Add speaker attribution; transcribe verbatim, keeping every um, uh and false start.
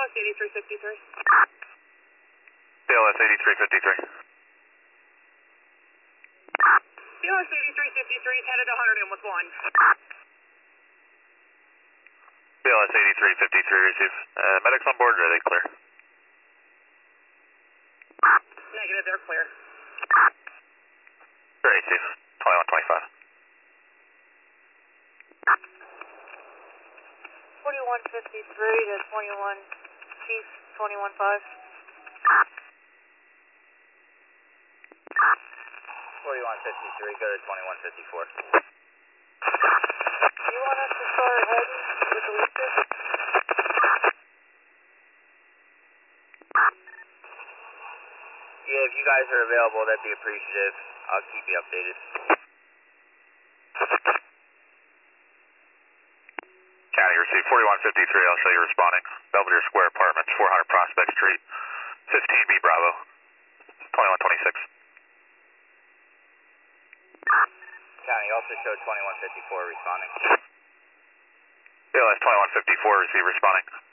Speaker 1: S eighty-three fifty-three.
Speaker 2: B L S eighty-three fifty-three.
Speaker 1: B L S eighty-three fifty-three is headed to one hundred in with one.
Speaker 2: B L S eighty-three fifty-three receive. Uh, medics on board, are they clear?
Speaker 1: Negative, they're clear.
Speaker 2: Great, receive. twenty-one twenty-five.
Speaker 3: forty-one fifty-three to twenty-one, Chief, twenty-one five.
Speaker 4: forty-one fifty-three, go to twenty-one fifty-four.
Speaker 3: Do you want us to start heading with the leader?
Speaker 4: Yeah, if you guys are available, that'd be appreciative. I'll keep you updated.
Speaker 2: County, receive forty-one fifty-three, I'll show you responding. Belvedere Square Apartments, four hundred Prospect Street, fifteen B Bravo, twenty-one twenty-six.
Speaker 4: County, also show twenty-one fifty-four responding.
Speaker 2: B L S twenty-one fifty-four, receive responding.